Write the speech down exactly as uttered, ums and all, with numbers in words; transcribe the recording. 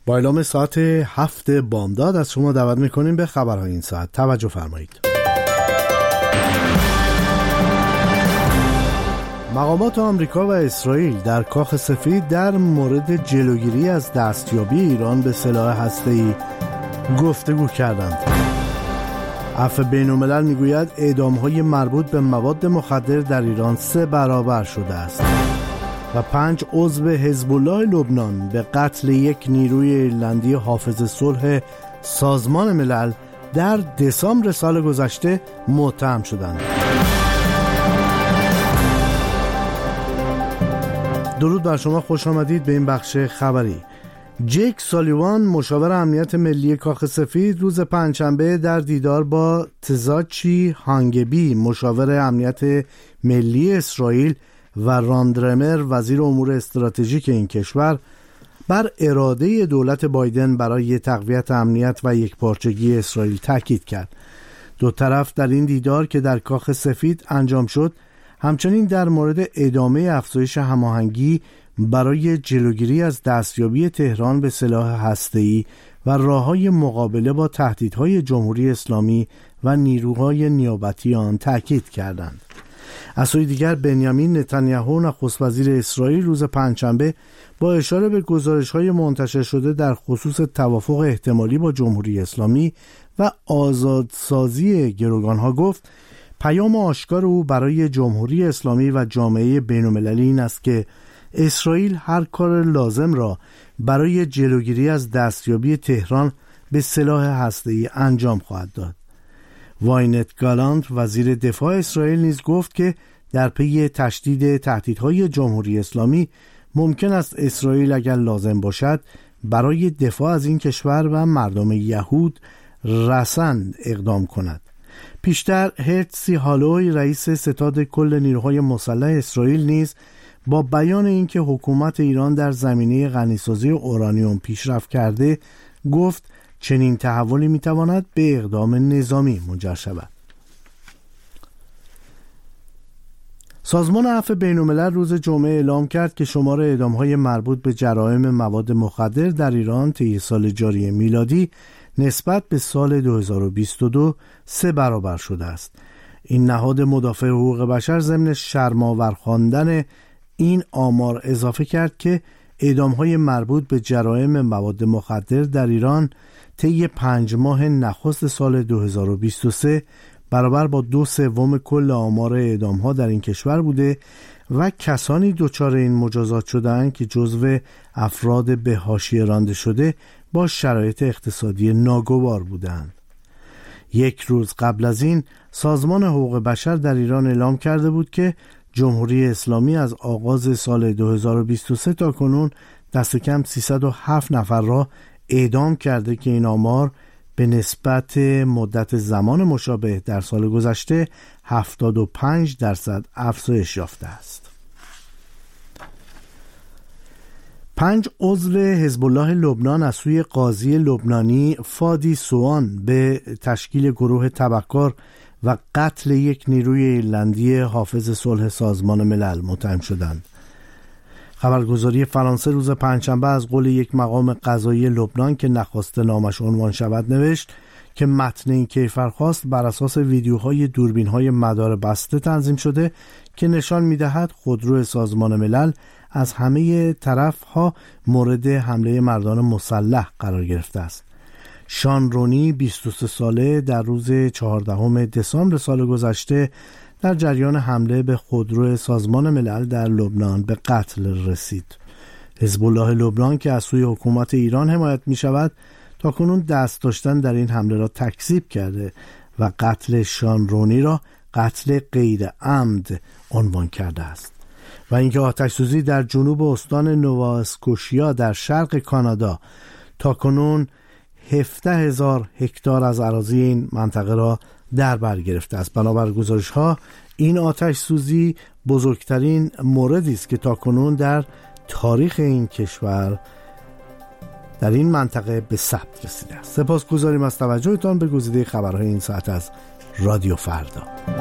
با اعلام ساعت هفت بامداد از شما دعوت میکنیم به خبرهای این ساعت. توجه فرمایید. مقامات آمریکا و اسرائیل در کاخ سفید در مورد جلوگیری از دستیابی ایران به سلاح هسته‌ای گفتگو کردند. عفو بین الملل میگوید اعدام‌های مربوط به مواد مخدر در ایران سه برابر شده است و پنج عضو حزب الله لبنان به قتل یک نیروی ایرلندی حافظ صلح سازمان ملل در دسامبر سال گذشته متهم شدند. درود بر شما، خوش آمدید به این بخش خبری. جیک سالیوان مشاور امنیت ملی کاخ سفید روز پنجشنبه در دیدار با تزاچی هانگبی مشاور امنیت ملی اسرائیل و راندرمر وزیر امور استراتژیک این کشور بر اراده دولت بایدن برای تقویت امنیت و یکپارچگی اسرائیل تاکید کرد. دو طرف در این دیدار که در کاخ سفید انجام شد همچنین در مورد ادامه افزایش هماهنگی برای جلوگیری از دستیابی تهران به سلاح هسته‌ای و راه‌های مقابله با تهدیدهای جمهوری اسلامی و نیروهای نیابتی آن تاکید کردند. از سوی دیگر بنیامین نتانیاهو نخست وزیر اسرائیل روز پنجشنبه با اشاره به گزارش‌های منتشر شده در خصوص توافق احتمالی با جمهوری اسلامی و آزادسازی گروگان‌ها گفت پیام آشکار او برای جمهوری اسلامی و جامعه بین‌المللی این است که اسرائیل هر کار لازم را برای جلوگیری از دستیابی تهران به سلاح هسته‌ای انجام خواهد داد. واینت گالانت وزیر دفاع اسرائیل نیز گفت که در پی تشدید تهدیدهای جمهوری اسلامی ممکن است اسرائیل اگر لازم باشد برای دفاع از این کشور و مردم یهود رسن اقدام کند. پیشتر هرتزی هالوی رئیس ستاد کل نیروهای مسلح اسرائیل نیز با بیان اینکه حکومت ایران در زمینه غنیسازی اورانیوم پیشرفت کرده گفت چنین تحولی میتواند به اقدام نظامی منجر شود. سازمان عفو بین الملل روز جمعه اعلام کرد که شمار اعدام‌های مربوط به جرائم مواد مخدر در ایران طی سال جاری میلادی نسبت به سال دو هزار و بیست و دو سه برابر شده است. این نهاد مدافع حقوق بشر ضمن شرم‌آور خواندن این آمار اضافه کرد که اعدام‌های مربوط به جرائم مواد مخدر در ایران طی پنج ماه نخست سال دو هزار و بیست و سه برابر با دو سوم کل آمار اعدام‌ها در این کشور بوده و کسانی دچار این مجازات شدند که جزو افراد به حاشیه رانده شده با شرایط اقتصادی ناگوار بودند. یک روز قبل از این سازمان حقوق بشر در ایران اعلام کرده بود که جمهوری اسلامی از آغاز سال دو هزار و بیست و سه تا کنون دست کم سیصد و هفت نفر را اعدام کرده که این آمار به نسبت مدت زمان مشابه در سال گذشته هفتاد و پنج درصد افزایش یافته است. پنج عضو حزب الله لبنان از سوی قاضی لبنانی فادی سوان به تشکیل گروه تبهکار و قتل یک نیروی ایرلندی حافظ صلح سازمان ملل متهم شدند. خبرگزاری فرانسه روز پنجشنبه از قول یک مقام قضایی لبنان که نخواسته نامش عنوان شود نوشت که متن این کیفرخواست بر اساس ویدیوهای دوربین‌های مدار بسته تنظیم شده که نشان می‌دهد خودرو سازمان ملل از همه طرف‌ها مورد حمله مردان مسلح قرار گرفته است. شان رونی بیست و سه ساله در روز چهاردهم دسامبر سال گذشته در جریان حمله به خودرو سازمان ملل در لبنان به قتل رسید. حزب الله لبنان که از سوی حکومت ایران حمایت می شود تا کنون دست داشتن در این حمله را تکذیب کرده و قتل شان رونی را قتل غیر عمد عنوان کرده است. و اینکه آتش‌سوزی در جنوب استان نووا اسکوشیا در شرق کانادا تا کنون هفده هزار هکتار از اراضی این منطقه را در بر گرفته است. بنابر گزارش‌ها این آتش سوزی بزرگترین موردی است که تاکنون در تاریخ این کشور در این منطقه به ثبت رسیده است. سپاسگزاریم از توجهتان به گزیده خبرهای این ساعت از رادیو فردا.